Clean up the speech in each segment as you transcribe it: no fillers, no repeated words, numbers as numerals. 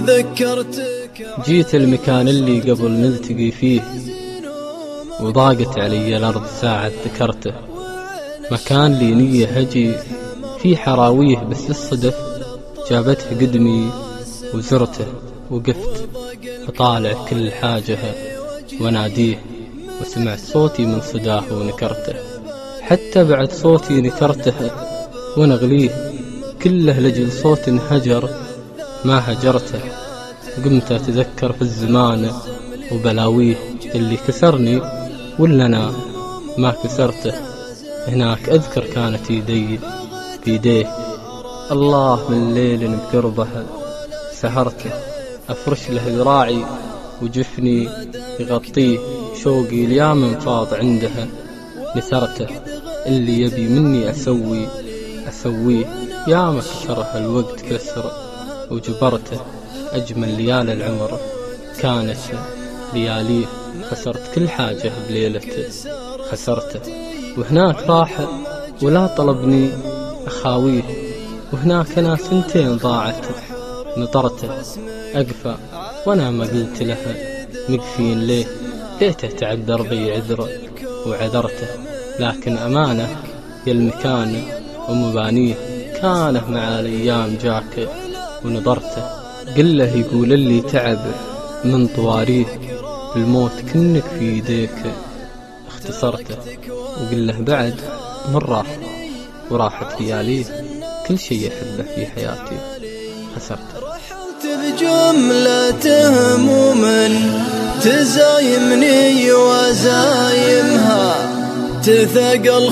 جيت المكان اللي قبل نلتقي فيه، وضاقت علي الأرض ساعة ذكرته. مكان لي نية هجي في حراويه، بس للصدف جابته قدمي وزرته. وقفت أطالع كل حاجة وناديه، وسمعت صوتي من صداه ونكرته. حتى بعد صوتي نكرته ونغليه، كله لجل صوت هجر ما هجرته. قمت أتذكر في الزمان وبلاويه، اللي كسرني ولا أنا ما كسرته. هناك أذكر كانت يدي بيديه، الله من ليل بقربه سهرته. أفرش له ذراعي وجفني يغطيه، شوقي ليام فاض عندها نثرته. اللي يبي مني أسويه، ياما كسرها الوقت كسر وجبرته. أجمل ليالي العمر كانت لياليه، خسرت كل حاجة بليلة خسرته. وهناك راح ولا طلبني أخاويه، وهناك أنا سنتين ضاعت نطرته. أقفى وأنا ما قلت لها مقفين ليه، ليته تعب دربي عذر وعذرته. لكن أمانة يا المكان ومبانيه، كانه مع الأيام جاك ونظرته. قل له يقول اللي تعب من طواريه، الموت كنك في يديك اختصرته. وقل له بعد من راح وراحت لياليه، كل شيء يحبه في حياتي خسرته. رحلت بجملة هموم تزايمني وزايمها، تثقل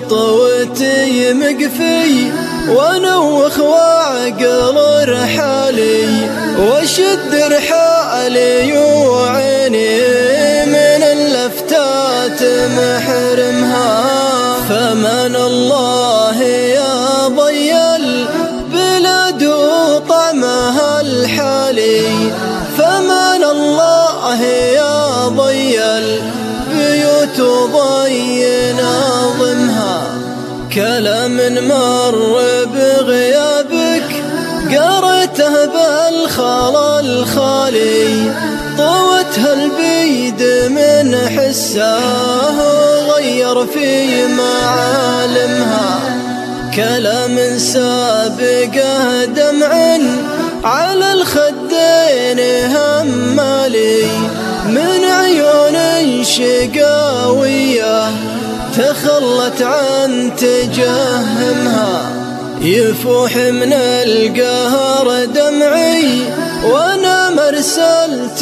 خطوتي مقفي ونوخ وعقل رحالي، وشد رحالي وعيني من اللفتات محرمها. فمن الله يا ضي البلاد وطعمها الحالي، فمن الله يا ضي البيوت وضي ناظمها. كلام مر بغيابك قريته بالخلا الخالي، طوتها البيد من حساه غير في معالمها. كلام سابقه دمع على الخدين همالي، من عيون شقاوية تخلت عن تجهمها. يفوح من القهر دمعي وانا مرسلت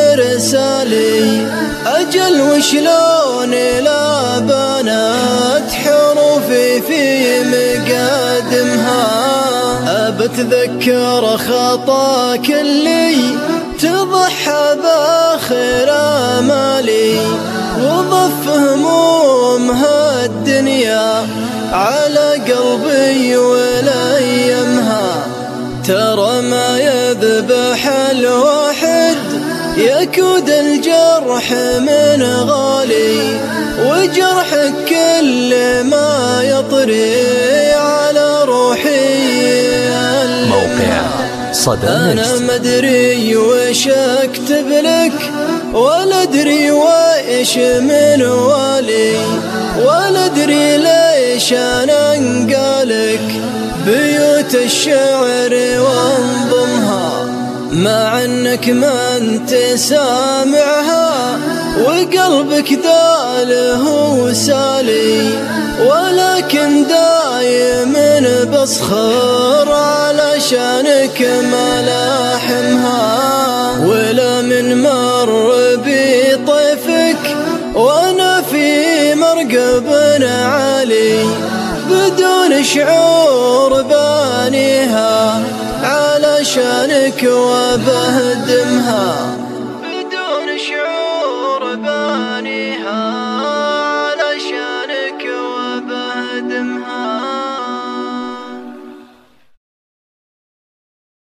مرسالي، أجل وشلون لا بنات حروفي في مقادمها. أبتذكر خطاك اللي تضحى باخر آمالي، وضف همومها الدنيا على قلبي وليمها. ترى ما يذبح الواحد يكود الجرح من غالي، وجرحك كل ما يطري على روحي. موقع صدى أنا مدري وش أكتب لك، ولا أدري وإيش من والي، ولا أدري ليش أنا انقالك بيوت الشعر وانظمها. مع أنك ما أنت سامعها وقلبك ذاله وسالي، ولكن دايم بصخر علشانك ملاحمها. ولا من مر بطيفك وانا في مرقب عالي، بدون شعور بانيها علشانك وبهدمها.